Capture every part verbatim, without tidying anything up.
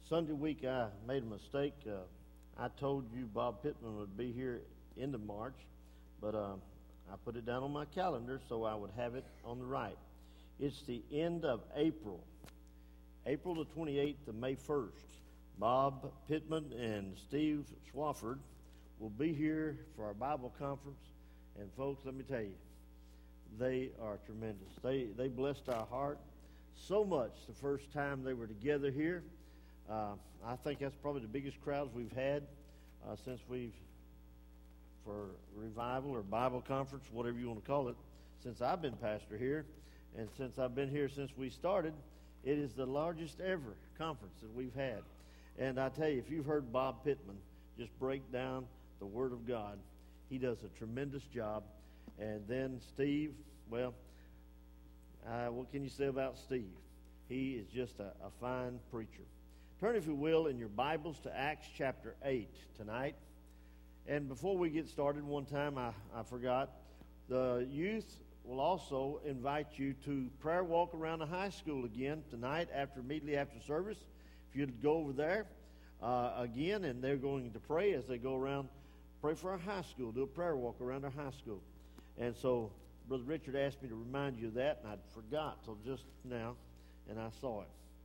Sunday week I made a mistake. Uh, I told you Bob Pittman would be here end of March, but uh, I put it down on my calendar so I would have it on the right. It's the end of April, April the twenty-eighth to May first. Bob Pittman and Steve Swafford will be here for our Bible conference. And folks, let me tell you, they are tremendous. They they blessed our heart so much the first time they were together here. Uh, I think that's probably the biggest crowds we've had uh, since we've, for revival or Bible conference, whatever you want to call it, since I've been pastor here. And since I've been here since we started, it is the largest ever conference that we've had. And I tell you, if you've heard Bob Pittman just break down the Word of God, he does a tremendous job. And then Steve, well, uh, what can you say about Steve? He is just a, a fine preacher. Turn, if you will, in your Bibles to Acts chapter eight tonight. And before we get started, one time I, I forgot, the youth will also invite you to prayer walk around the high school again tonight, after immediately after service. If you'd go over there uh, again, and they're going to pray as they go around, pray for our high school, do a prayer walk around our high school. And so Brother Richard asked me to remind you of that, and I forgot till just now, and I saw it.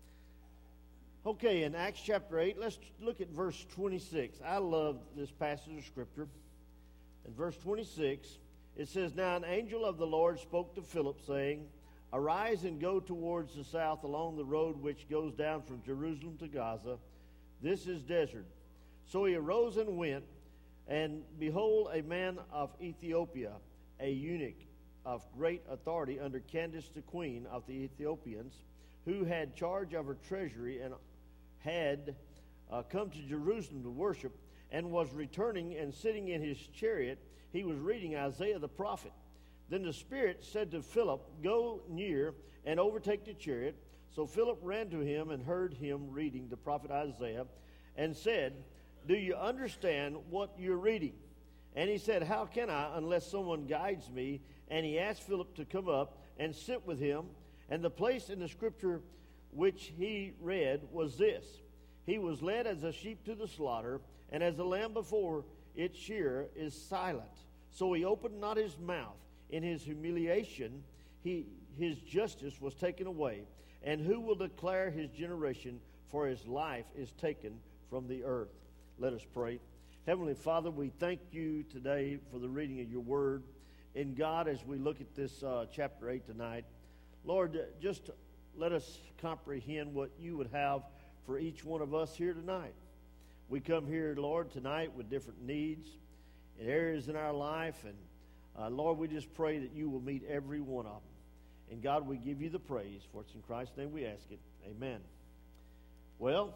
Okay, in Acts chapter eight, let's look at verse twenty-six. I love this passage of Scripture. In verse twenty-six, it says, "Now an angel of the Lord spoke to Philip, saying, Arise and go towards the south along the road which goes down from Jerusalem to Gaza. This is desert. So he arose and went, and behold, a man of Ethiopia, a eunuch of great authority under Candace the queen of the Ethiopians, who had charge of her treasury and had uh, come to Jerusalem to worship, and was returning and sitting in his chariot, he was reading Isaiah the prophet. Then the Spirit said to Philip, Go near and overtake the chariot. So Philip ran to him and heard him reading the prophet Isaiah, and said, Do you understand what you're reading? And he said, How can I unless someone guides me? And he asked Philip to come up and sit with him. And the place in the scripture which he read was this: He was led as a sheep to the slaughter, and as a lamb before its shearer is silent. So he opened not his mouth. In his humiliation, he, his justice was taken away. And who will declare his generation? For his life is taken from the earth." Let us pray. Heavenly Father, we thank you today for the reading of your word. And God, as we look at this uh, chapter eight tonight, Lord, just let us comprehend what you would have for each one of us here tonight. We come here, Lord, tonight with different needs and areas in our life. And uh, Lord, we just pray that you will meet every one of them. And God, we give you the praise. For it's in Christ's name we ask it. Amen. Well,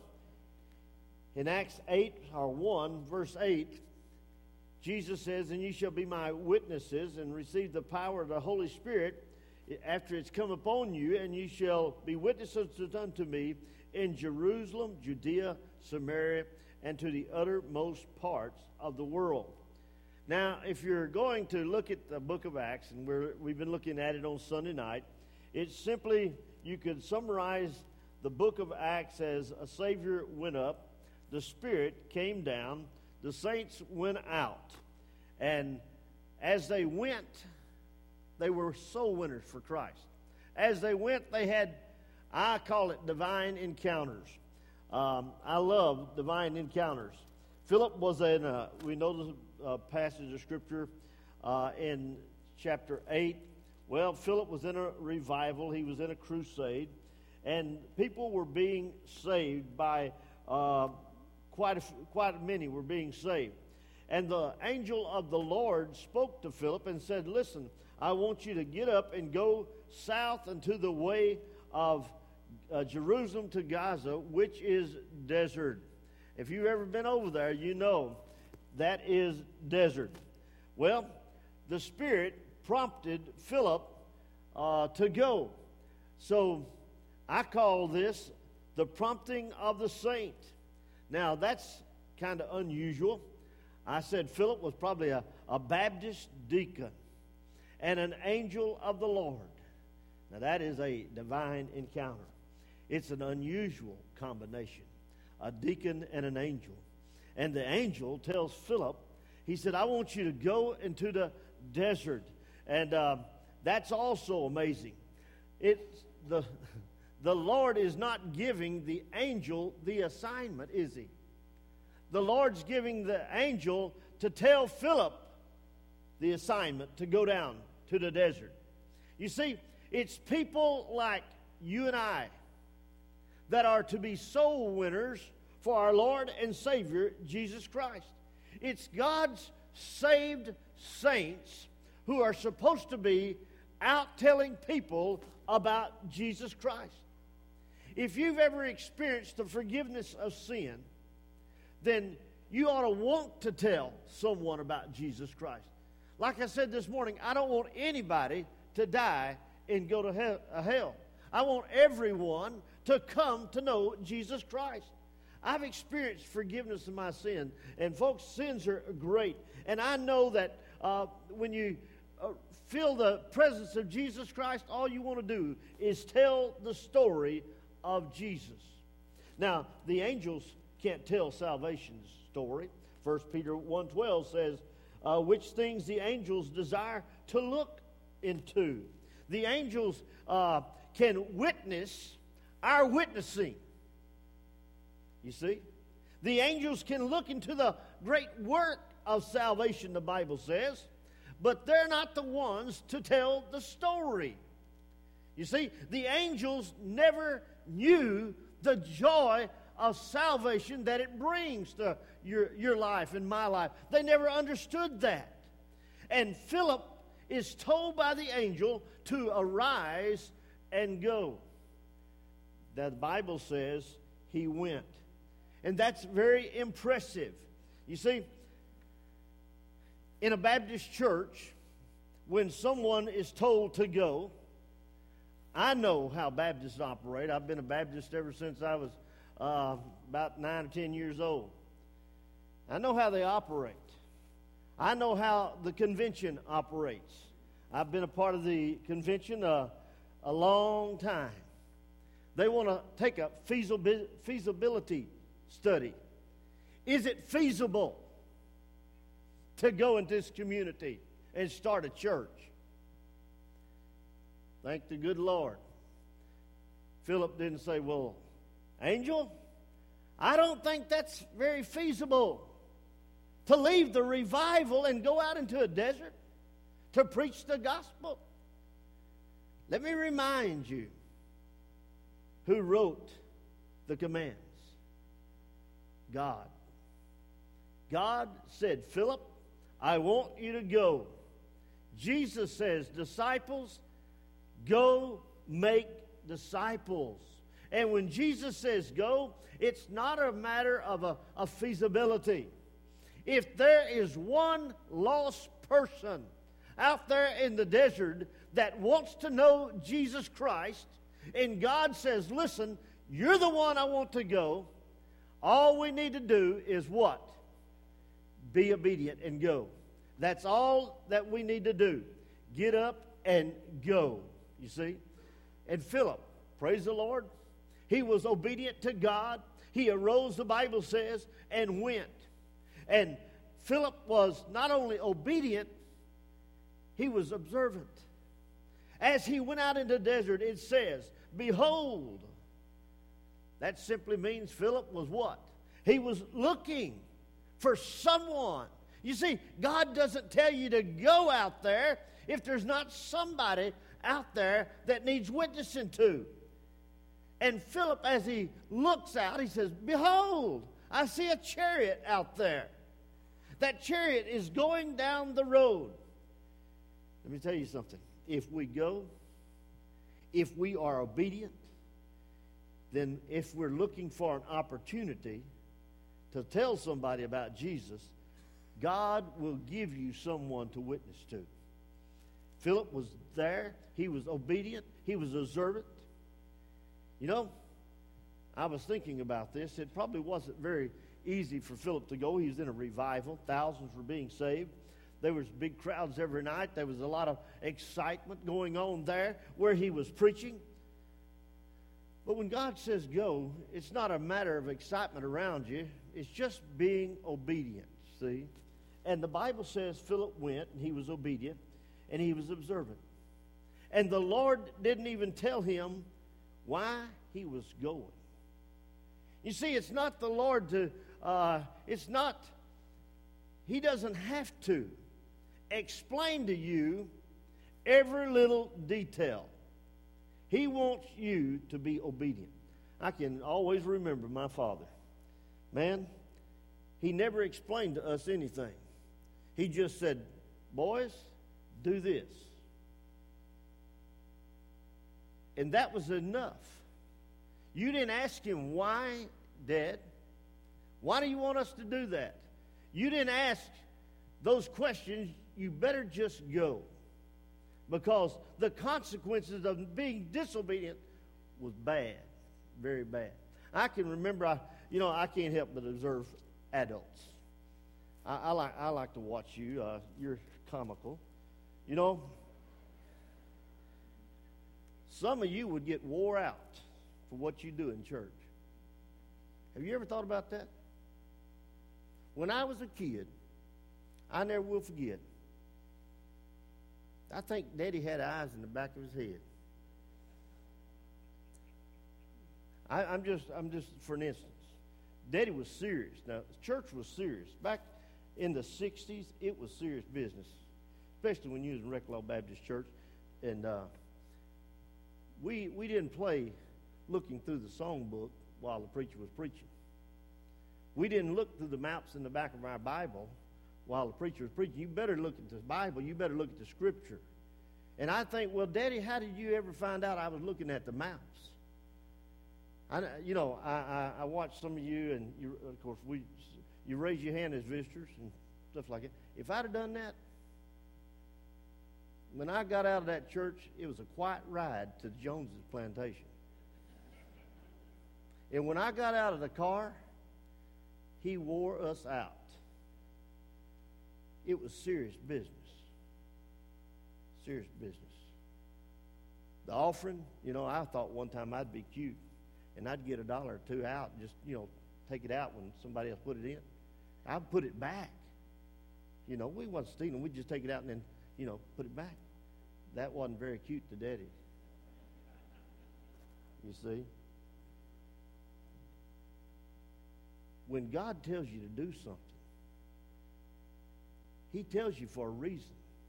in Acts eight, or one, verse eight, Jesus says, "And ye shall be my witnesses and receive the power of the Holy Spirit after it's come upon you, and ye shall be witnesses unto me in Jerusalem, Judea, Samaria, and to the uttermost parts of the world." Now, if you're going to look at the book of Acts, and we're, we've been looking at it on Sunday night, it's simply, you could summarize the book of Acts as a Savior went up, the Spirit came down, the saints went out. And as they went, they were soul winners for Christ. As they went, they had, I call it divine encounters. Um, I love divine encounters. Philip was in, a, we know the uh, passage of Scripture uh, in chapter eight. Well, Philip was in a revival. He was in a crusade. And people were being saved by, uh, quite, a, quite many were being saved. And the angel of the Lord spoke to Philip and said, Listen, I want you to get up and go south into the way of uh, Jerusalem to Gaza, which is desert. If you've ever been over there, you know that is desert. Well, the Spirit prompted Philip uh, to go. So I call this the prompting of the saint. Now, that's kind of unusual. I said Philip was probably a, a Baptist deacon and an angel of the Lord. Now, that is a divine encounter. It's an unusual combination a deacon and an angel. And the angel tells Philip, he said, I want you to go into the desert. And uh, that's also amazing. It's the, the Lord is not giving the angel the assignment, is he? The Lord's giving the angel to tell Philip the assignment to go down to the desert. You see, it's people like you and I that are to be soul winners for our Lord and Savior, Jesus Christ. It's God's saved saints who are supposed to be out telling people about Jesus Christ. If you've ever experienced the forgiveness of sin, then you ought to want to tell someone about Jesus Christ. Like I said this morning, I don't want anybody to die and go to hell. I want everyone to come to know Jesus Christ. I've experienced forgiveness of my sin, and folks, sins are great. And I know that uh, when you uh, feel the presence of Jesus Christ, all you want to do is tell the story of Jesus. Now, the angels can't tell salvation's story. First Peter one twelve says, uh, which things the angels desire to look into. The angels uh, can witness our witnessing. You see? The angels can look into the great work of salvation, the Bible says, but they're not the ones to tell the story. You see, the angels never knew the joy of salvation that it brings to your, your life and my life. They never understood that. And Philip is told by the angel to arise and go. The Bible says he went. And that's very impressive. You see, in a Baptist church, when someone is told to go, I know how Baptists operate. I've been a Baptist ever since I was uh, about nine or ten years old. I know how they operate. I know how the convention operates. I've been a part of the convention uh, a long time. They want to take a feasibility study. Is it feasible to go into this community and start a church? Thank the good Lord. Philip didn't say, well, angel, I don't think that's very feasible to leave the revival and go out into a desert to preach the gospel. Let me remind you who wrote the commands. God. God said, Philip, I want you to go. Jesus says, disciples, go make disciples. And when Jesus says go, it's not a matter of a, a feasibility. If there is one lost person out there in the desert that wants to know Jesus Christ, and God says, listen, you're the one I want to go, all we need to do is what? Be obedient and go. That's all that we need to do. Get up and go, you see. And Philip, praise the Lord, he was obedient to God. He arose, the Bible says, and went. And Philip was not only obedient, he was observant. As he went out into the desert, it says, behold. That simply means Philip was what? He was looking for someone. You see, God doesn't tell you to go out there if there's not somebody out there that needs witnessing to. And Philip, as he looks out, he says, behold, I see a chariot out there. That chariot is going down the road. Let me tell you something. If we go, if we are obedient, then if we're looking for an opportunity to tell somebody about Jesus, God will give you someone to witness to. Philip was there. He was obedient. He was observant. You know, I was thinking about this. It probably wasn't very easy for Philip to go. He was in a revival. Thousands were being saved. There was big crowds every night. There was a lot of excitement going on there where he was preaching. But when God says go, it's not a matter of excitement around you. It's just being obedient, see? And the Bible says Philip went, and he was obedient, and he was observant. And the Lord didn't even tell him why he was going. You see, it's not the Lord to, uh, it's not, he doesn't have to explain to you every little detail. He wants you to be obedient. I can always remember my father. Man, he never explained to us anything. He just said, boys, do this. And that was enough. You didn't ask him, why, Dad? Why do you want us to do that? You didn't ask those questions. You better just go. Because the consequences of being disobedient was bad, very bad. I can remember, I, you know, I can't help but observe adults. I, I like I like to watch you. Uh, you're comical. You know, some of you would get wore out for what you do in church. Have you ever thought about that? When I was a kid, I never will forget, I think Daddy had eyes in the back of his head. I, I'm just, I'm just, for an instance, Daddy was serious. Now, church was serious. Back in the sixties, it was serious business, especially when you was in Reclaw Baptist Church. And uh, we we didn't play looking through the songbook while the preacher was preaching. We didn't look through the maps in the back of our Bible while the preacher was preaching. You better look at the Bible. You better look at the Scripture. And I think, well, Daddy, how did you ever find out I was looking at the maps? I, you know, I, I, I watched some of you, and you, of course, we you raise your hand as visitors and stuff like that. If I'd have done that, when I got out of that church, it was a quiet ride to Jones's plantation. And when I got out of the car, he wore us out. It was serious business. Serious business. The offering, you know, I thought one time I'd be cute, and I'd get a dollar or two out and just, you know, take it out when somebody else put it in. I'd put it back. You know, we wasn't stealing. We'd just take it out and then, you know, put it back. That wasn't very cute to Daddy. You see? When God tells you to do something, he tells you for a reason.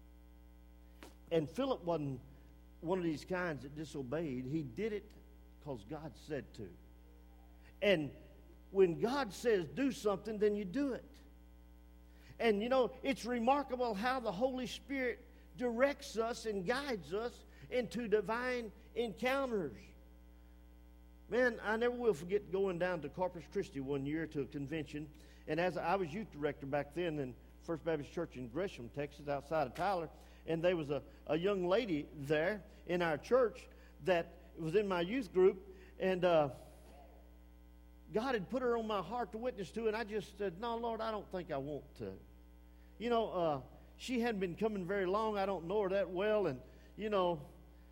And Philip wasn't one of these kinds that disobeyed. He did it because God said to. And when God says do something, then you do it. And, you know, it's remarkable how the Holy Spirit directs us and guides us into divine encounters. Man, I never will forget going down to Corpus Christi one year to a convention. And as I was youth director back then in First Baptist Church in Gresham, Texas, outside of Tyler, and there was a, a young lady there in our church that was in my youth group, and uh, God had put her on my heart to witness to, and I just said, no, Lord, I don't think I want to. You know, uh, she hadn't been coming very long. I don't know her that well, and, you know,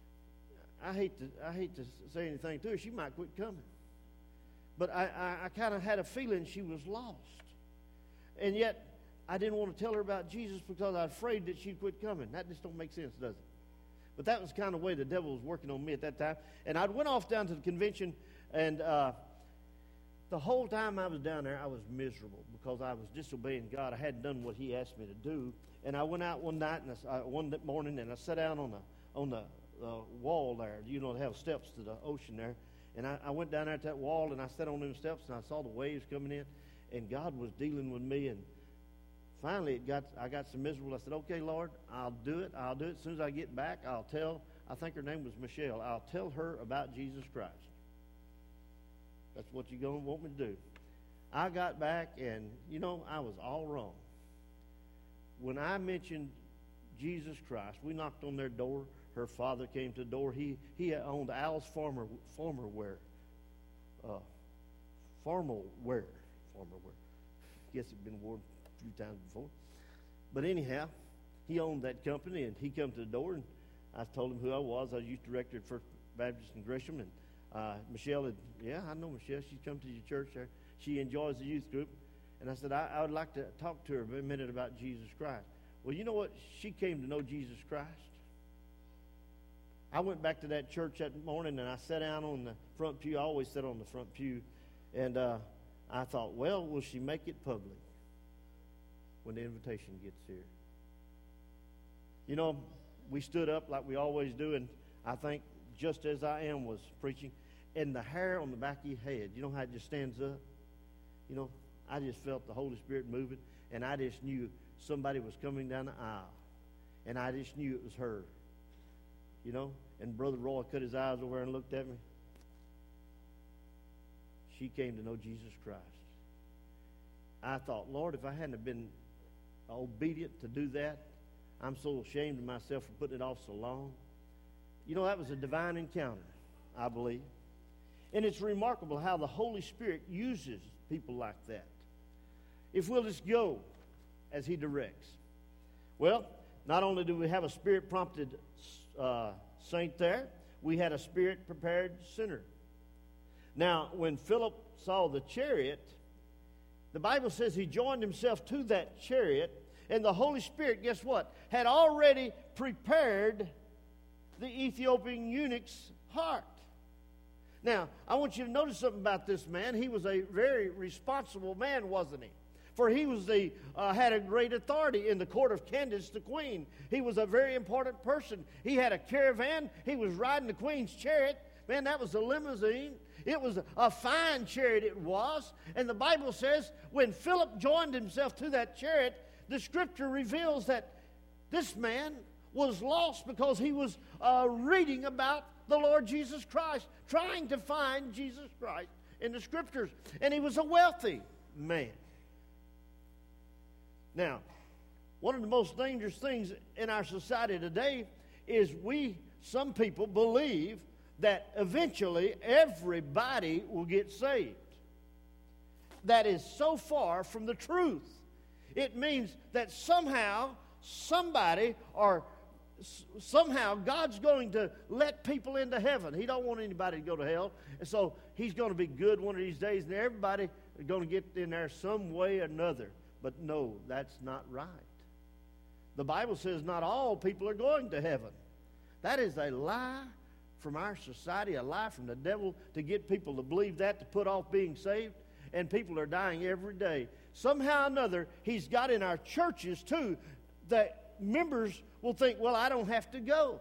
I hate to I hate to say anything to her. She might quit coming. But I, I, I kind of had a feeling she was lost. And yet, I didn't want to tell her about Jesus because I was afraid that she'd quit coming. That just don't make sense, does it? But that was kind of the way the devil was working on me at that time. And I went off down to the convention, and uh, the whole time I was down there, I was miserable because I was disobeying God. I hadn't done what he asked me to do. And I went out one night, and I, uh, one morning, and I sat down on the on the uh, wall there. You know, they have steps to the ocean there. And I, I went down there to that wall, and I sat on them steps, and I saw the waves coming in. And God was dealing with me, and finally, it got I got so miserable. I said, okay, Lord, I'll do it. I'll do it. As soon as I get back, I'll tell, I think her name was Michelle, I'll tell her about Jesus Christ. That's what you're going to want me to do. I got back, and, you know, I was all wrong. When I mentioned Jesus Christ, we knocked on their door. Her father came to the door. He he owned Al's Farmer, farmer Wear. Uh, formal wear. Farmer Wear. Guess it'd been worn a few times before. But anyhow, he owned that company, and he come to the door, and I told him who I was. I was youth director at First Baptist in Gresham, and uh, Michelle had, yeah, I know Michelle. She's come to your church there. She enjoys the youth group. And I said, I, I would like to talk to her a minute about Jesus Christ. Well, you know what? She came to know Jesus Christ. I went back to that church that morning, and I sat down on the front pew. I always sit on the front pew. And uh, I thought, well, will she make it public when the invitation gets here? You know, we stood up like we always do, and I think Just As I Am was preaching. And the hair on the back of your head, you know how it just stands up? You know, I just felt the Holy Spirit moving, and I just knew somebody was coming down the aisle. And I just knew it was her. You know, and Brother Roy cut his eyes over and looked at me. She came to know Jesus Christ. I thought, Lord, if I hadn't have been obedient to do that, I'm so ashamed of myself for putting it off so long. You know, that was a divine encounter, I believe. And it's remarkable how the Holy Spirit uses people like that. If we'll just go as He directs. Well, not only do we have a Spirit-prompted uh, saint there, we had a Spirit-prepared sinner. Now, when Philip saw the chariot, the Bible says he joined himself to that chariot, and the Holy Spirit, guess what, had already prepared the Ethiopian eunuch's heart. Now, I want you to notice something about this man. He was a very responsible man, wasn't he? For he was the uh, had a great authority in the court of Candace, the queen. He was a very important person. He had a caravan. He was riding the queen's chariot. Man, that was a limousine. It was a fine chariot, it was. And the Bible says when Philip joined himself to that chariot, the Scripture reveals that this man was lost because he was uh, reading about the Lord Jesus Christ, trying to find Jesus Christ in the Scriptures. And he was a wealthy man. Now, one of the most dangerous things in our society today is we, some people, believe that eventually everybody will get saved. That is so far from the truth. It means that somehow, somebody, or somehow God's going to let people into heaven. He don't want anybody to go to hell. And so He's going to be good one of these days, and everybody is going to get in there some way or another. But no, that's not right. The Bible says not all people are going to heaven. That is a lie from our society, a lie from the devil to get people to believe that, to put off being saved. And people are dying every day. Somehow or another, He's got in our churches, too, that members will think, well, I don't have to go.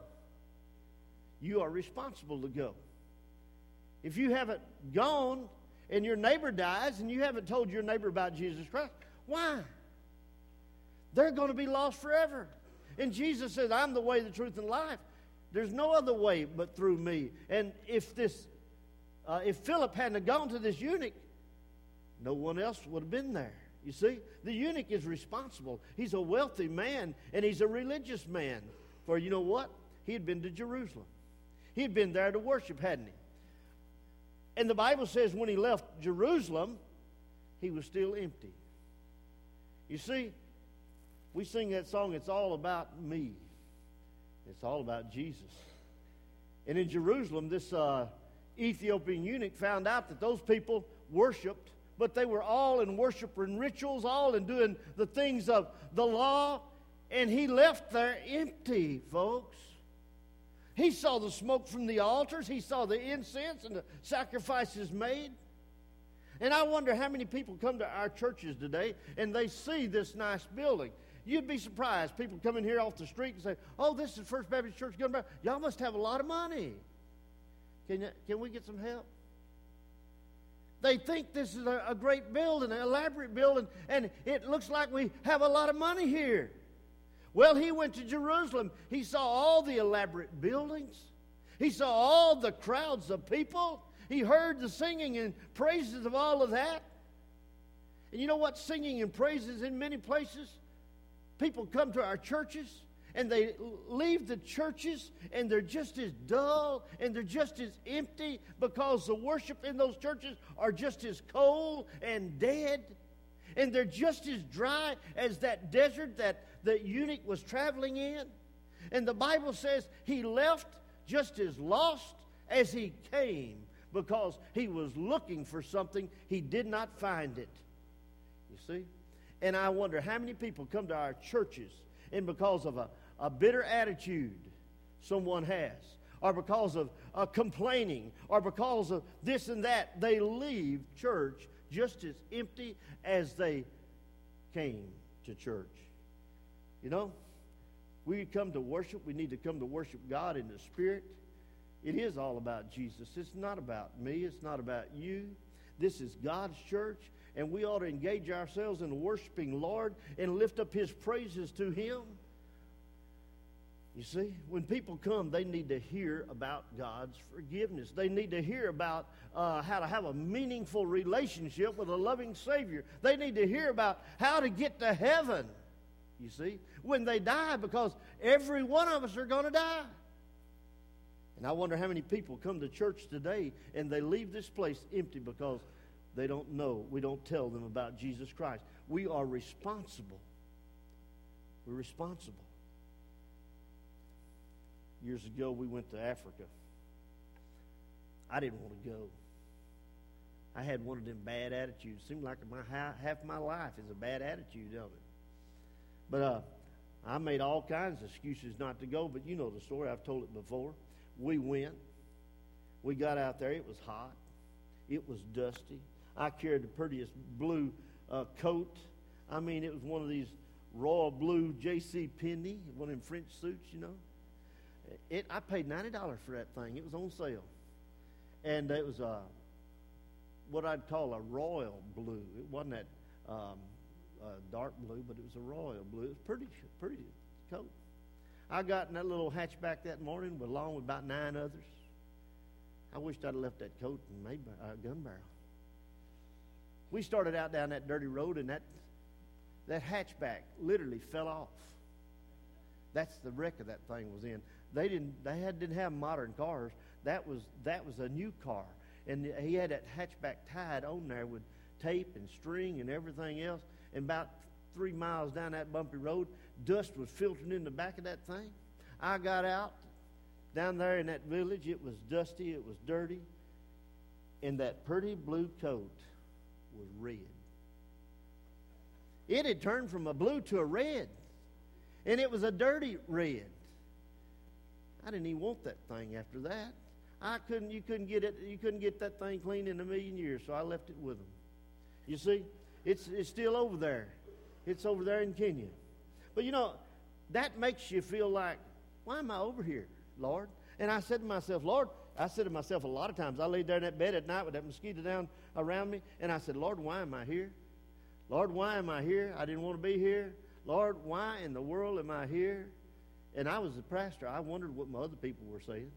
You are responsible to go. If you haven't gone and your neighbor dies and you haven't told your neighbor about Jesus Christ, why? They're going to be lost forever. And Jesus says, I'm the way, the truth, and life. There's no other way but through me. And if this, uh, if Philip hadn't gone to this eunuch, no one else would have been there. You see, the eunuch is responsible. He's a wealthy man, and he's a religious man. For you know what? He had been to Jerusalem. He had been there to worship, hadn't he? And the Bible says when he left Jerusalem, he was still empty. You see, we sing that song, It's All About Me. It's all about Jesus. And in Jerusalem, this uh, Ethiopian eunuch found out that those people worshiped, but they were all in worship and rituals, all in doing the things of the law, and he left there empty, folks. He saw the smoke from the altars. He saw the incense and the sacrifices made. And I wonder how many people come to our churches today and they see this nice building. You'd be surprised. People come in here off the street and say, oh, this is First Baptist Church. Y'all must have a lot of money. Can, you, can we get some help? They think this is a, a great building, an elaborate building, and it looks like we have a lot of money here. Well, he went to Jerusalem. He saw all the elaborate buildings. He saw all the crowds of people. He heard the singing and praises of all of that. And you know what? Singing and praises in many places, people come to our churches and they leave the churches and they're just as dull and they're just as empty because the worship in those churches are just as cold and dead. And they're just as dry as that desert that the eunuch was traveling in. And the Bible says he left just as lost as he came, because he was looking for something, he did not find it. You see? And I wonder how many people come to our churches and because of a, a bitter attitude someone has, or because of uh, complaining, or because of this and that, they leave church just as empty as they came to church. You know, we come to worship. We need to come to worship God in the Spirit. It is all about Jesus. It's not about me. It's not about you. This is God's church, and we ought to engage ourselves in worshiping Lord and lift up His praises to Him. You see, when people come, they need to hear about God's forgiveness. They need to hear about uh, how to have a meaningful relationship with a loving Savior. They need to hear about how to get to heaven, you see, when they die, because every one of us are going to die. And I wonder how many people come to church today and they leave this place empty because they don't know. We don't tell them about Jesus Christ. We are responsible. We're responsible. Years ago, we went to Africa. I didn't want to go. I had one of them bad attitudes. Seemed like my half my life is a bad attitude of it. But uh, I made all kinds of excuses not to go. But you know the story. I've told it before. We went. We got out there. It was hot. It was dusty. I carried the prettiest blue uh, coat. I mean, it was one of these royal blue J C Penney, one of them French suits, you know. It, I paid ninety dollars for that thing. It was on sale. And it was a, what I'd call a royal blue. It wasn't that um, uh, dark blue, but it was a royal blue. It was pretty, pretty coat. I got in that little hatchback that morning along with about nine others. I wished I'd left that coat and made a uh, gun barrel. We started out down that dirty road, and that that hatchback literally fell off. That's the wreck of that thing was in. They didn't. They had didn't have modern cars. That was that was a new car, and he had that hatchback tied on there with tape and string and everything else. And about three miles down that bumpy road, dust was filtering in the back of that thing. I got out down there in that village. It was dusty. It was dirty, and that pretty blue coat was red. It had turned from a blue to a red, and it was a dirty red. I didn't even want that thing after that. I couldn't. You couldn't get it. You couldn't get that thing clean in a million years. So I left it with them. You see, it's it's still over there. It's over there in Kenya. But you know, that makes you feel like, why am I over here, Lord? And I said to myself, Lord, I said to myself a lot of times. I laid there in that bed at night with that mosquito down around me, and I said, Lord, why am I here? Lord, why am I here? I didn't want to be here. Lord, why in the world am I here? And I was the pastor. I wondered what my other people were saying.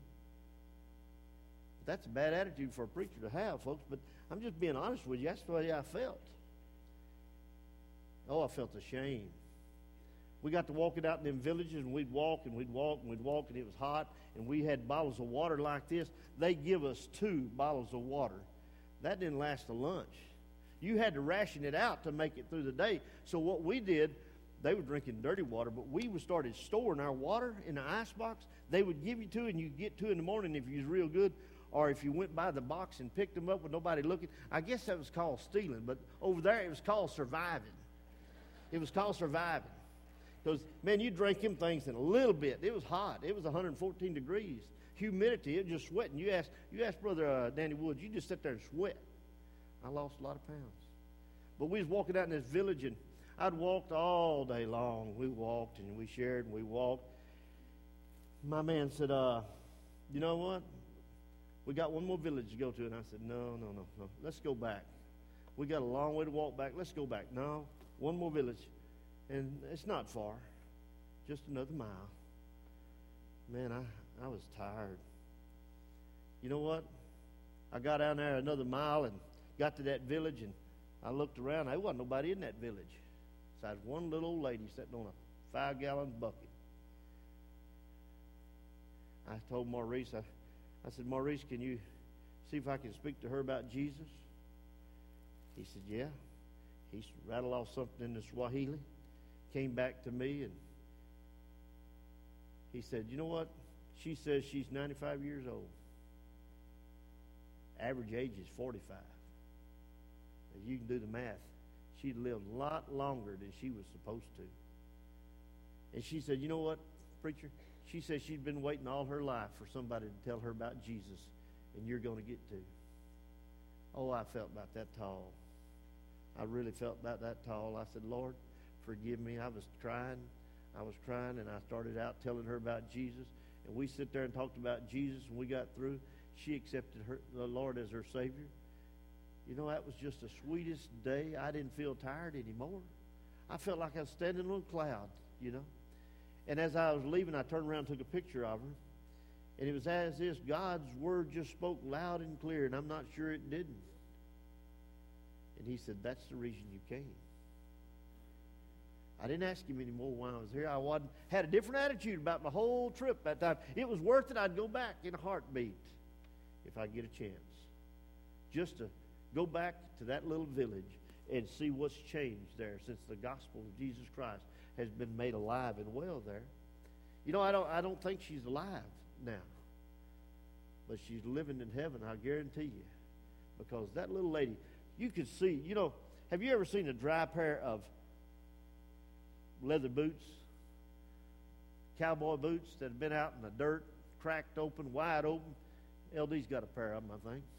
That's a bad attitude for a preacher to have, folks. But I'm just being honest with you. That's the way I felt. Oh, I felt ashamed. We got to walking out in them villages, and we'd walk, and we'd walk, and we'd walk, and it was hot, and we had bottles of water like this. They give us two bottles of water. That didn't last a lunch. You had to ration it out to make it through the day. So what we did, they were drinking dirty water, but we started storing our water in the ice box. They would give you two, and you'd get two in the morning if you was real good, or if you went by the box and picked them up with nobody looking. I guess that was called stealing, but over there it was called surviving. It was called surviving. Because, man, you drank them things in a little bit. It was hot. It was one hundred fourteen degrees. Humidity, it was just sweating. You asked, you asked Brother uh, Danny Woods, you just sit there and sweat. I lost a lot of pounds. But we was walking out in this village, and I'd walked all day long. We walked, and we shared, and we walked. My man said, uh, you know what? We got one more village to go to. And I said, no, no, no, no. Let's go back. We got a long way to walk back. Let's go back. No, one more village. And it's not far. Just another mile. Man, I, I was tired. You know what? I got down there another mile and got to that village, and I looked around. There wasn't nobody in that village. Besides one little old lady sitting on a five-gallon bucket. I told Maurice, I, I said, Maurice, can you see if I can speak to her about Jesus? He said, yeah. He rattled off something in the Swahili, came back to me, and he said, you know what? She says she's ninety-five years old. average age is forty-five. As you can do the math. She lived a lot longer than she was supposed to. And she said, you know what, preacher? She said she'd been waiting all her life for somebody to tell her about Jesus, and you're going to get to. Oh, I felt about that tall. I really felt about that tall. I said, Lord, forgive me. I was crying. I was crying, and I started out telling her about Jesus. And we sit there and talked about Jesus, and we got through. She accepted her, the Lord as her Savior. You know, that was just the sweetest day. I didn't feel tired anymore. I felt like I was standing on a cloud, you know. And as I was leaving, I turned around and took a picture of her. And it was as if God's word just spoke loud and clear, and I'm not sure it didn't. And he said, that's the reason you came. I didn't ask him anymore when I was here. I wasn't, had a different attitude about my whole trip that time. It was worth it. I'd go back in a heartbeat if I get a chance. Just to go back to that little village and see what's changed there since the gospel of Jesus Christ has been made alive and well there. You know, I don't, I don't think she's alive now. But she's living in heaven, I guarantee you. Because that little lady, you could see, you know, have you ever seen a dry pair of leather boots, cowboy boots that have been out in the dirt, cracked open, wide open? L D's got a pair of them, I think.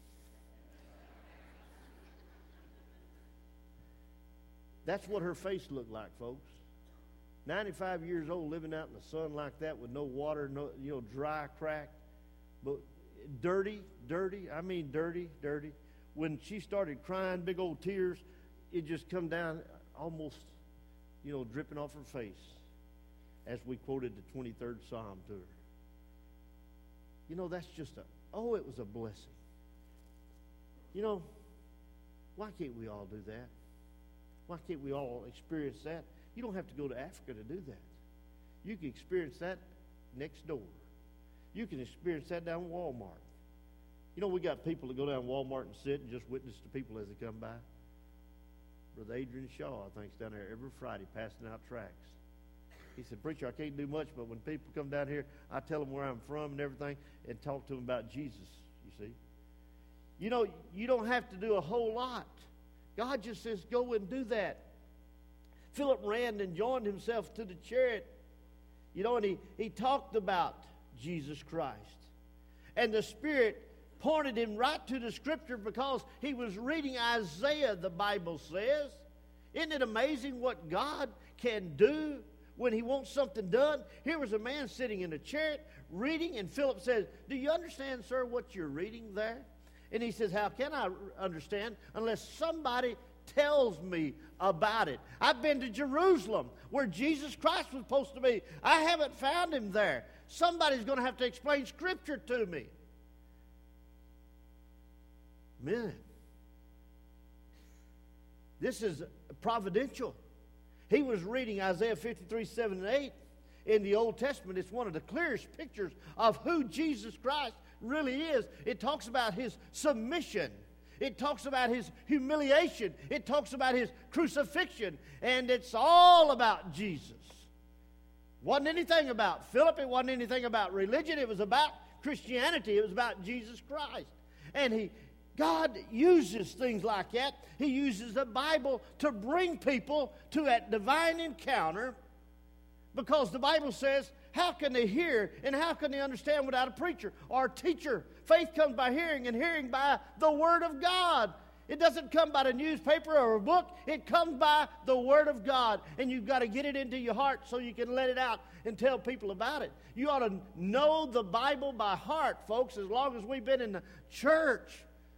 That's what her face looked like, folks. ninety-five years old, living out in the sun like that with no water, no, you know, dry, cracked, but dirty, dirty. I mean, dirty, dirty. When she started crying, big old tears, it just come down almost, you know, dripping off her face as we quoted the twenty-third Psalm to her. You know, that's just a, oh, it was a blessing. You know, why can't we all do that? Why can't we all experience that? You don't have to go to Africa to do that. You can experience that next door. You can experience that down Walmart. You know, we got people that go down Walmart and sit and just witness to people as they come by. Brother Adrian Shaw, I think, is down there every Friday passing out tracts. He said, preacher, I can't do much, but when people come down here, I tell them where I'm from and everything and talk to them about Jesus, you see. You know, you don't have to do a whole lot. God just says, go and do that. Philip ran and joined himself to the chariot. You know, and he, he talked about Jesus Christ. And the Spirit pointed him right to the Scripture because he was reading Isaiah, the Bible says. Isn't it amazing what God can do when he wants something done? Here was a man sitting in a chariot reading, and Philip says, do you understand, sir, what you're reading there? And he says, how can I understand unless somebody tells me about it? I've been to Jerusalem where Jesus Christ was supposed to be. I haven't found him there. Somebody's going to have to explain Scripture to me. Man, this is providential. He was reading Isaiah fifty-three, seven and eight in the Old Testament. It's one of the clearest pictures of who Jesus Christ really is. It talks about his submission. It talks about his humiliation. It talks about his crucifixion. And it's all about Jesus. It wasn't anything about Philip. It wasn't anything about religion. It was about Christianity. It was about Jesus Christ. And he, God uses things like that. He uses the Bible to bring people to that divine encounter, because the Bible says, how can they hear and how can they understand without a preacher or a teacher? Faith comes by hearing, and hearing by the Word of God. It doesn't come by the newspaper or a book. It comes by the Word of God. And you've got to get it into your heart so you can let it out and tell people about it. You ought to know the Bible by heart, folks, as long as we've been in the church.